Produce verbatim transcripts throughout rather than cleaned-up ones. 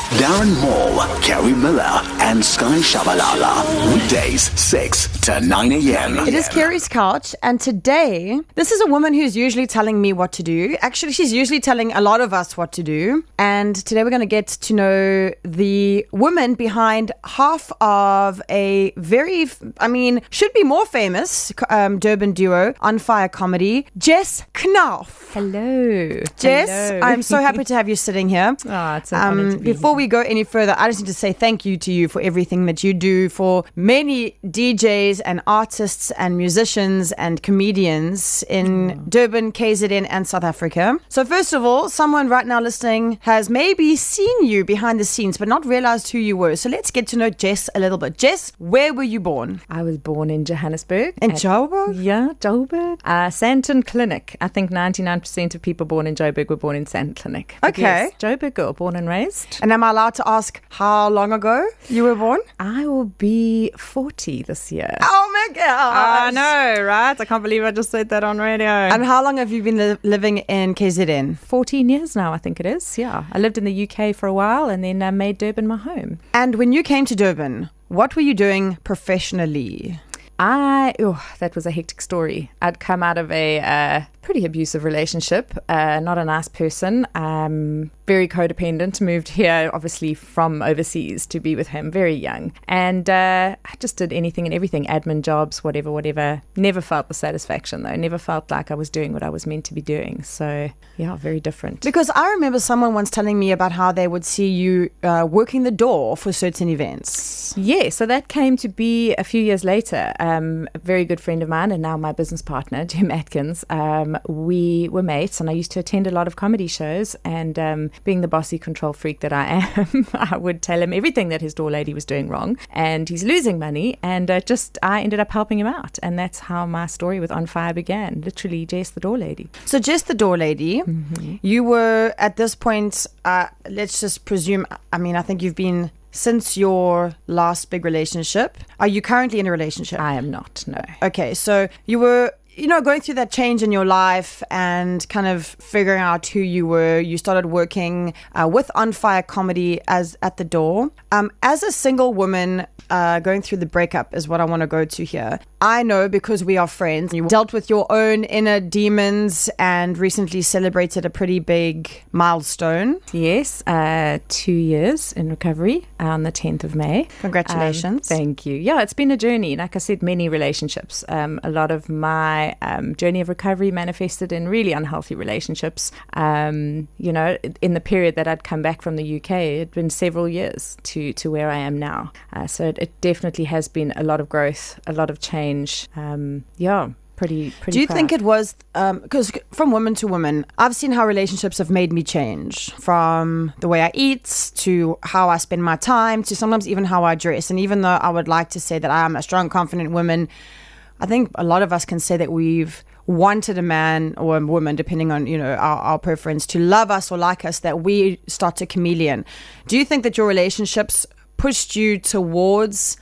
Darren Moore, Carrie Miller, and Sky Shabalala. Weekdays, six to nine a.m. It is Carrie's Couch, and today, this is a woman who's usually telling me what to do. Actually, she's usually telling a lot of us what to do. And today we're going to get to know the woman behind half of a very, I mean, should be more famous um, Durban duo, On Fire Comedy, Jess Knauf. Hello. Jess, Hello. I'm so happy to have you sitting here. Oh, it's an honor to be Before here. we go any further, I just need to say thank you to you for everything that you do for many D Js and artists and musicians and comedians in oh. Durban, K Z N and South Africa. So first of all, someone right now listening has maybe seen you behind the scenes but not realized who you were. So let's get to know Jess a little bit. Jess, where were you born? I was born in Johannesburg. In at- Joburg? Yeah, Joburg. Uh, Sandton Clinic. I think ninety-nine percent of people born in Joburg were born in Sandton Clinic. But Okay. Yes, Joburg girl, born and raised. And am I allowed to ask how long ago you were born? I will be forty this year. Oh my God. I know, right? I can't believe I just said that on radio. And how long have you been li- living in K Z N? fourteen years now, I think it is. Yeah. I lived in the U K for a while and then uh, made Durban my home. And when you came to Durban, what were you doing professionally? I, oh, that was a hectic story. I'd come out of a uh, pretty abusive relationship, uh, not a nice person, um, very codependent, moved here obviously from overseas to be with him very young. And uh, I just did anything and everything, admin jobs, whatever, whatever. Never felt the satisfaction though, never felt like I was doing what I was meant to be doing. So yeah, very different. Because I remember someone once telling me about how they would see you uh, working the door for certain events. Yeah, so that came to be a few years later. Um, a very good friend of mine and now my business partner, Jim Atkins, um, we were mates and I used to attend a lot of comedy shows and um, being the bossy control freak that I am, I would tell him everything that his door lady was doing wrong and he's losing money and uh, just I ended up helping him out and that's how my story with On Fire began, literally Jess the door lady. So just the door lady, Mm-hmm. you were at this point, uh, let's just presume, I mean, I think you've been since your last big relationship. Are you currently in a relationship? I am not, no. Okay, so you were, you know, going through that change in your life and kind of figuring out who you were. You started working uh, with On Fire Comedy as at the door. Um, as a single woman uh, going through the breakup is what I want to go to here. I know because we are friends. You dealt with your own inner demons and recently celebrated a pretty big milestone. Yes, uh, two years in recovery on the tenth of May. Congratulations. Um, thank you. Yeah, it's been a journey. Like I said, many relationships. Um, a lot of my um, journey of recovery manifested in really unhealthy relationships. Um, you know, in the period that I'd come back from the U K, it had been several years to, to where I am now. Uh, so it, it definitely has been a lot of growth, a lot of change. Um, yeah. Pretty, pretty Do you proud. think it was, because um, from woman to woman, I've seen how relationships have made me change from the way I eat to how I spend my time to sometimes even how I dress. And even though I would like to say that I am a strong, confident woman, I think a lot of us can say that we've wanted a man or a woman, depending on, you know, our, our preference, to love us or like us, that we start to chameleon. Do you think that your relationships pushed you towards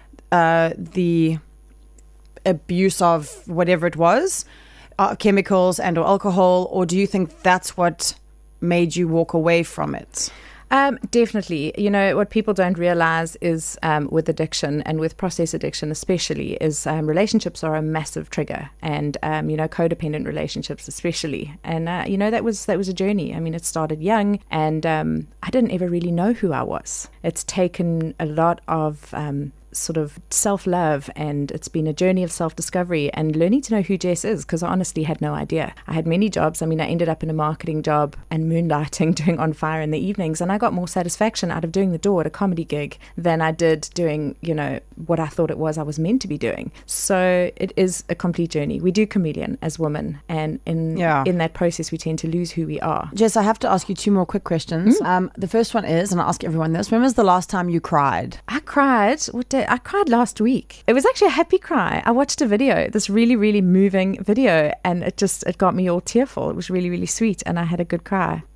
uh, the abuse of whatever it was, uh, chemicals and or alcohol, or do you think that's what made you walk away from it? Um, definitely. You know, what people don't realize is um, with addiction and with process addiction especially is um, relationships are a massive trigger and, um, you know, codependent relationships especially. And, uh, you know, that was that was a journey. I mean, it started young and um, I didn't ever really know who I was. It's taken a lot of um, sort of self-love and it's been a journey of self-discovery and learning to know who Jess is because I honestly had no idea. I had many jobs. I mean, I ended up in a marketing job and moonlighting doing On Fire in the evenings and I got more satisfaction out of doing the door at a comedy gig than I did doing, you know, what I thought it was I was meant to be doing. So it is a complete journey. We do chameleon as women and in Yeah. in that process we tend to lose who we are. Jess, I have to ask you two more quick questions. Mm. Um, the first one is, and I ask everyone this, when was the last time you cried? I cried. What day? I cried last week. It was actually a happy cry. I watched a video, this really, really moving video, and it just it got me all tearful. It was really, really sweet, and I had a good cry.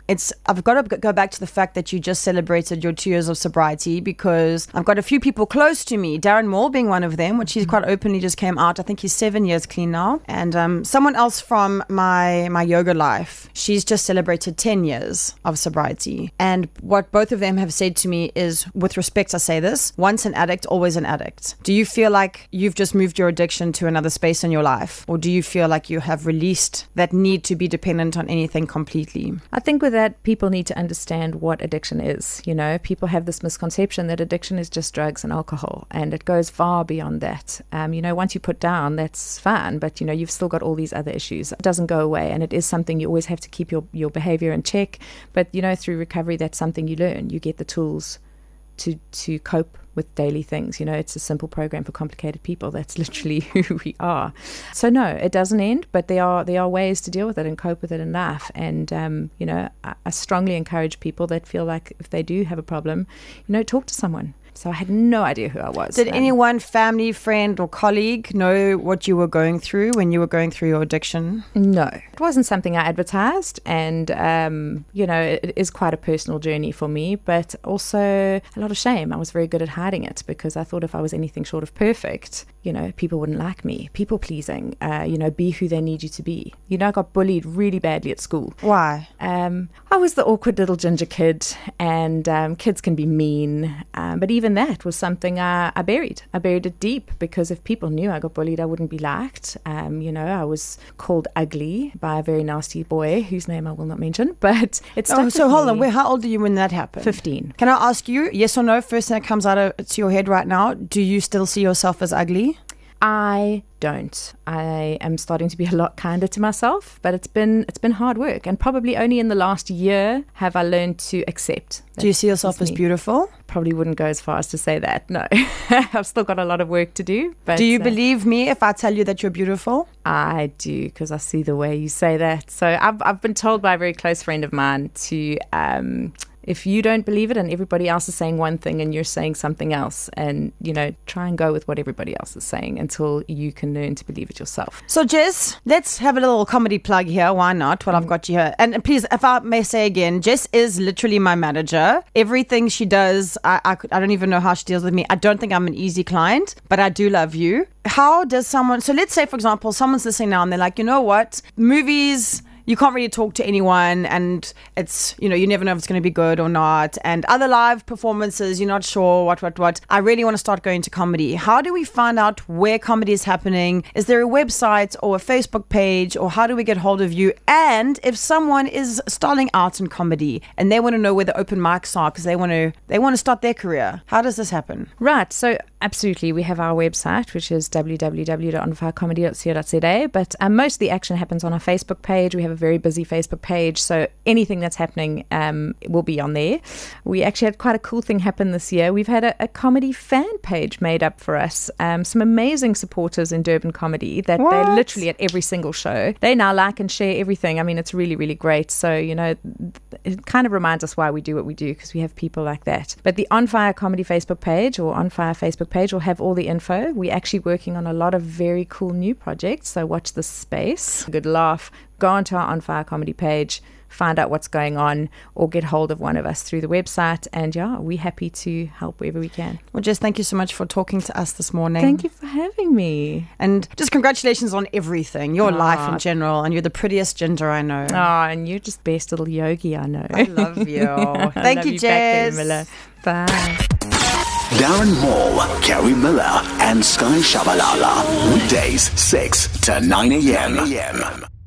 it's I've got to go back to the fact that you just celebrated your two years of sobriety, because I've got a few people close to me, Darren Moore being one of them, which he's quite openly just came out. I think he's seven years clean now. And um, someone else from my, my yoga life, she's just celebrated ten years of sobriety. And what both of them have said to me is, with respect, I say this, once an addict, always an addict. Do you feel like you've just moved your addiction to another space in your life? Or do you feel like you have released that need to be dependent on anything completely? I think with that, people need to understand what addiction is. You know, people have this misconception that addiction is just drugs and alcohol, and it goes far beyond that. Um, you know, once you put down, that's fine, but you know, you've still got all these other issues. It doesn't go away, and it is something you always have to keep your, your behavior in check. But you know, through recovery, that's something you learn. You get the tools to to cope with daily things. You know, it's a simple program for complicated people. That's literally who we are. So no, it doesn't end, but there are there are ways to deal with it and cope with it and laugh. And um, you know, I, I strongly encourage people that feel like if they do have a problem, you know, talk to someone. So I had no idea who I was. Did um, anyone, family, friend or colleague know what you were going through when you were going through your addiction? No, it wasn't something I advertised. And, um, you know, it, it is quite a personal journey for me, but also a lot of shame. I was very good at hiding it because I thought if I was anything short of perfect, you know, people wouldn't like me. People pleasing, uh, you know, be who they need you to be. You know, I got bullied really badly at school. Why? Um, I was the awkward little ginger kid, and um, kids can be mean. Um, but even that was something I, I buried. I buried it deep because if people knew I got bullied, I wouldn't be liked. Um, you know, I was called ugly by a very nasty boy whose name I will not mention, but it's Oh, so hold on. Wait, how old are you when that happened? fifteen. Can I ask you, yes or no, first thing that comes out of to your head right now, do you still see yourself as ugly? I don't. I am starting to be a lot kinder to myself, but it's been it's been hard work, and probably only in the last year have I learned to accept. Do you see yourself as me. beautiful? Probably wouldn't go as far as to say that. No, I've still got a lot of work to do. But do you uh, believe me if I tell you that you're beautiful? I do, because I see the way you say that. So I've I've been told by a very close friend of mine to. Um, If you don't believe it and everybody else is saying one thing and you're saying something else, and, you know, try and go with what everybody else is saying until you can learn to believe it yourself. So, Jess, let's have a little comedy plug here. Why not? While I've got you here. And please, if I may say again, Jess is literally my manager. Everything she does, I, I, could, I don't even know how she deals with me. I don't think I'm an easy client, but I do love you. How does someone, so let's say, for example, someone's listening now and they're like, you know what, movies, you can't really talk to anyone, and it's, you know, you never know if it's going to be good or not. And other live performances, you're not sure what, what, what. I really want to start going to comedy. How do we find out where comedy is happening? Is there a website or a Facebook page, or how do we get hold of you? And if someone is starting out in comedy and they want to know where the open mics are because they want to, they want to start their career, how does this happen? Right. So absolutely, we have our website, which is w w w dot on fire comedy dot co dot z a. But um, most of the action happens on our Facebook page. We have a very busy Facebook page, so anything that's happening um, will be on there. We actually had quite a cool thing happen this year. We've had a, a comedy fan page made up for us. Um, some amazing supporters in Durban comedy that What? they're literally at every single show. They now like and share everything. I mean, it's really, really great. So, you know, it kind of reminds us why we do what we do, because we have people like that. But the On Fire Comedy Facebook page, or On Fire Facebook page, will have all the info. We're actually working on a lot of very cool new projects, so watch this space. Good laugh. Go onto our On Fire Comedy page, find out what's going on, or get hold of one of us through the website. And yeah, we're happy to help wherever we can. Well, Jess, thank you so much for talking to us this morning. Thank you for having me. And just congratulations on everything, your Aww. life in general. And you're the prettiest ginger I know. Oh, and you're just best little yogi I know. I love you. Thank love you, you back Jess. there, Miller. Bye. Darren Moore, Carrie Miller, and Sky Shabalala. Weekdays, six to nine a.m.